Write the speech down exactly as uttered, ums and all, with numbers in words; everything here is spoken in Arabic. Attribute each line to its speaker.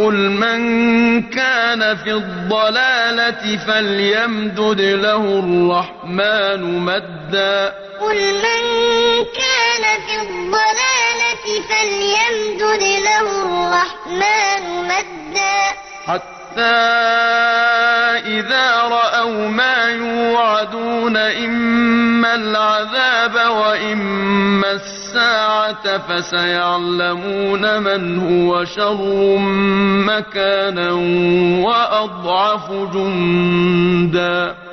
Speaker 1: قل من كان في الضلالة فليمدد له الرحمن مدا
Speaker 2: قل من كان في الضلالة فليمدد له الرحمن مدا
Speaker 1: حتى إذا رأوا ما يوعدون إما العذاب وإما الساعة فسيعلمون من هو شر مكانا وأضعف جندا